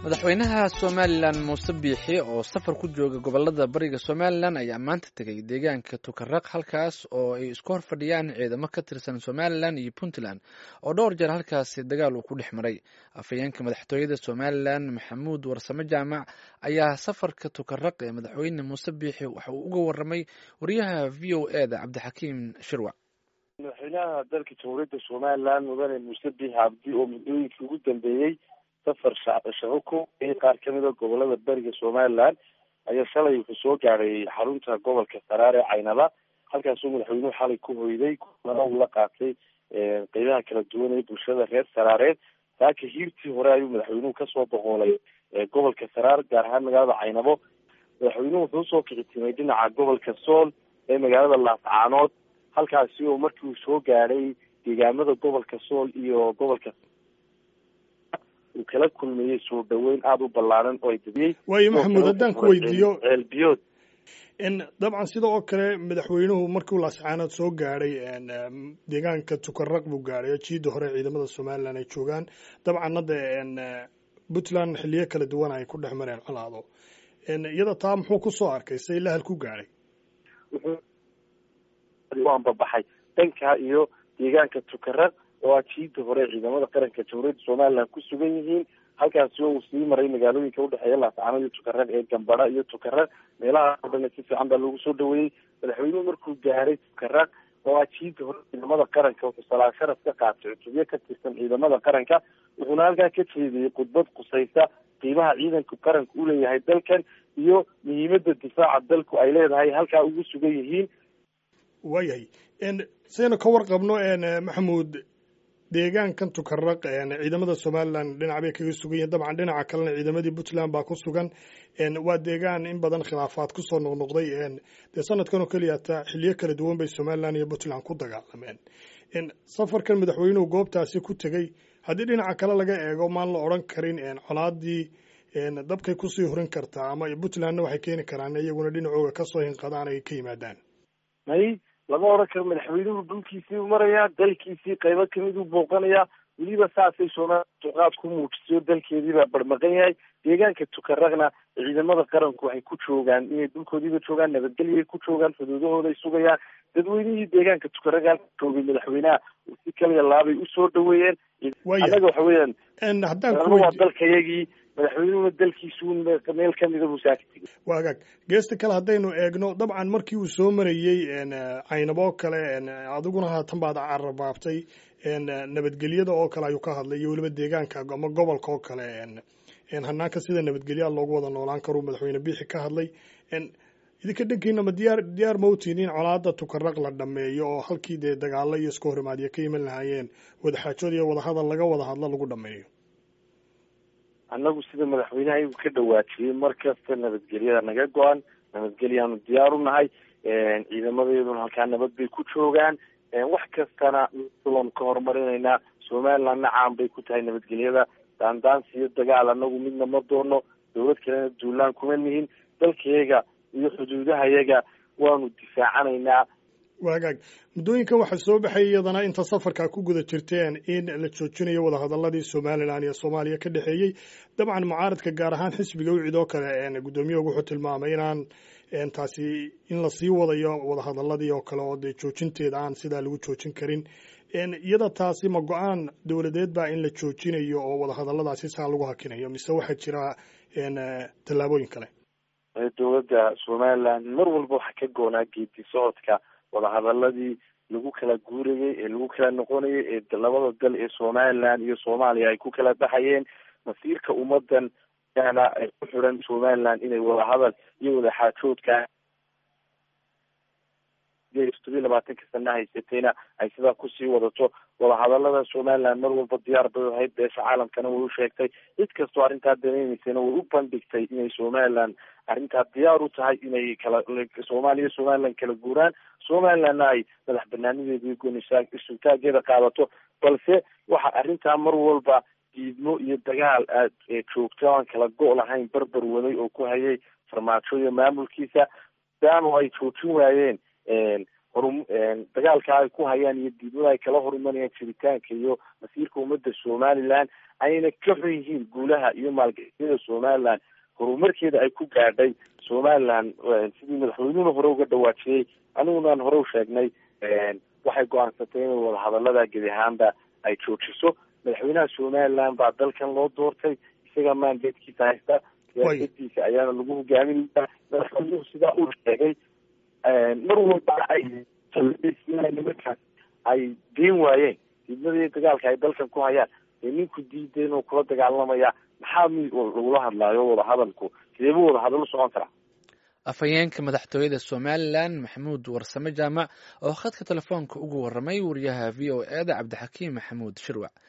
madaxweynaha Somaliland Muuse Biixi oo safar ku jooga gobolada bariga Somaliland ayaa maanta tagay deegaanka Tukaraq halkaas oo ay isku horfadhiyaan ciidamo ka tirsan Somaliland iyo Puntland oo dhowr jeer halkaasi dagaal uu ku dhex maray. Afhayeenka madaxtooyada Somaliland Maxamuud Warsame Jaamac ayaa safarka Tukaraq ee madaxweyne Muuse Biixi waxa uu uga warramay wariyaha VOA-da Cabdixakiim Shirwac. madaxweynaha dalka jamhuuriyadda Somaliland mudane Muuse Biixi Cabdi oo muddooyinkii ugu dambeeyay safar shaqo ku qaar ka mid ah gobolada bariga Somaliland ayaa shalay wuxuu soo gaaray xarunta gobolka Saraare Caynaba halkaas oo madaxweynuhu xalay ku hoyday kulamo la qaatay qeybaha kala duwan ee bulshada reer Saraare taaki hiirtii hore ayuu madaxweynuhu ka soo boqolay gobolka Saraare gaar ahaan magaalada Caynabo madaxweynuhu wuxuu soo kicitimay dhinaca gobolka Sool ee magaalada Laascaanood halkaasi oo markii uu soo gaaray deegaamada gobolka Sool iyo gobolka kala kulmayay soo dhaweyn aad u ballaaran oo ay dadiyay waayo maxamuud haddaan ku weydiiyo ceelbiyood dabcan sida oo kale madaxweynuhu markuu Laascaanood soo gaaray deegaanka Tukaraq buu gaaray jiida hore ciidamada Somaliland ay joogaan dabcan hadda Puntland xilliyo kala duwan ay ku dhex mareen colaado iyada taa muxuu ku soo arkay say la hal ku gaaray waan babaxay dhanka iyo deegaanka Tukaraq oo jiida hore ciidamada qaranka jamhuuriyadda Somaliland ku sugan yihiin halkaas oo uu sii maray magaalooyinka u dhexeeya Laascaanood iyo Tukaraq ee Gambara iyo Tukaraq meelaha oo dhan si fiican baa lagu soo dhaweeyay madaxweynuhu markuu gaaray Tukaraq oo jiida hore ciidamada qaranka wuxuu salaasharaf ka qaatay cutubyo ka tirsan ciidamada qaranka wuxuuna halkaa ka jeediyay khudbad qusaysa qiimaha ciidanka qaranka u leeyahay dalkan iyo muhiimadda difaaca dalku ay leedahay halkaa ugu sugan yihiin waayahay saynu ka warqabno maxamuud deegaankan Tukaraq ciidamada Somaliland dhinac bay kaga sugan yihiin dabcan dhinaca kalena ciidamadii Puntland baa ku sugan waa deegaan in badan khilaafaad ku soo noqnoqday sanadkan oo kaliya xilliyo kala duwan bay Somaliland iyo Puntland ku dagaalameen safarkan madaxweynuhu goobtaasi ku tagay haddii dhinaca kale laga eego maan la odhan karin colaadii dabkay kusii horin kartaa ama Puntlandna waxay keeni karaan iyaguna dhinacooga kasoo hinqadaan ay ka yimaadaan lama oran karo madaxweynuhu dhulkiisii u marayaa dalkiisii qaybo kamid u booqanayaa weliba saasay Soomaaliya ku muujiso dalkeediibaa barmaqan yahay deegaanka Tukaraqna ciidamada qaranku waxay ku joogaan inay dhulkoodiiba joogaan nabadgelyo ay ku joogaan xuduudahooda ay sugayaan dadweynihii deegaanka Tukaraq joogay madaxweynaha si kaliya laabay u soo dhaweeyeen anaga waxa weeyaan haddaan ku dalkayagii madaxweynuhu dalkiisu meel kamid ah musaakiti waagaag geesta kale haddaynu eegno dabcan markii uu soo marayay Caynabo kale adiguna haatan baad carrabaabtay nabadgelyada oo kale ayuu ka hadlay iyo weliba deegaanka ama gobolka oo kale hanaanka sida nabadgelyo loogu wada noolaan karo madaxweyne Biixi ka hadlay idinka dhankiina ma diyaar ma u tihiin in colaadda Tukaraq la dhameeyo oo halkii dee dagaalo iyo isku horimaadyo ka iman lahaayeen wada xaajood iyo wada hadal laga wada hadlo lagu dhameeyo annagu sida madaxweynaha uu ka dhawaajiyay markasta nabadgelyada naga go-an nabadgelyaanu diyaar u nahay ciidamadeeduna halkaa nabad bay ku joogaan wax kastana ulan ka horumarinaynaa Somalilandna caan bay ku tahay nabadgelyada daandaansi iyo dagaal annagu midna ma doono dowlad kalena duulaan kuma nihin dalkayaga iyo xuduudahayaga waanu difaacanaynaa waagaag muddooyinkan waxaa soo baxay iyadana inta safarka ku guda jirteen in la joojinayo wada hadaladii Somaliland iyo Soomaaliya ka dhaxeeyay dabcan mucaaradka gaar ahaan xisbiga u ciido kale gudoomiyuhu wuxuu tilmaamay inaan taasi in la sii wadayo wada hadaladii oo kale oo joojinteeda aan sida lagu joojin karin iyada taasi ma go'aan dawladeed baa in la joojinayo oo wada hadaladaasi saa lagu hakinayo mise waxa jira tallaabooyin kale dowladda Somaliland mar walba waxa ka goonaa geedi socodka wada hadaladii lagu kala guurayay ee lagu kala noqonayay ee labada dal ee Somaliland iyo Soomaaliya ay ku kala baxayeen masiirka ummadan kana ay ku xiran Somaliland inay wada hadal iyo wada xaajoodka labaatan sana haysatayna ay sidaa kusii wadato wada hadalada Somaliland mar walba diyaar bay ahayd beesha caalamkana way u sheegtay cid kastoo arrintaa dareemaysayna way u bandhigtay inay Somaliland arrintaa diyaar u tahay inay kala Somaliland kala guuraan Somalilandna ay madax banaanideeda iyo go'aanshaha qaadato balse waxa arrintaa mar walba diidmo iyo dagaal aad joogto aan kala go' lahayn barbar waday oo ku hayay farmaajo iyo maamulkiisa daamo ay joojin waayeen dagaalka ay ku hayaan iyo diidmada ay kala horumarayaan jiritaanka iyo masiirka ummadda Somaliland ayna ka xun yihiin guulaha iyo maalgashiyada somaliland horumarkeeda ay ku gaadhay somaliland sidii madaxweynuhuna hore uga dhawaajiyey anigunan hore u sheegnay waxay go-aansatay inay wadahadalada gebi ahaanba ay joojiso madaxweynaha somaliland baa dalkan loo doortay isaga maandeedkiisa haysta siyaasadiisa ayaana lagu hogaaminaya madaxweynuhu sidaa uu sheegay mar walba ay nimankaas ay deen waayeen diidmadii dagaalka ay dalkan ku hayaan ninku diiday inuu kula dagaalamaya maxaa lagula hadlaayo wadahadalku sideebuu wadahadal u socon karaa afhayeenka madaxtooyada somalilan maxamuud warsame jaamac oo khadka telefoonka ugu waramay wariyaha v o e da cabdixakiim maxamuud shirwac.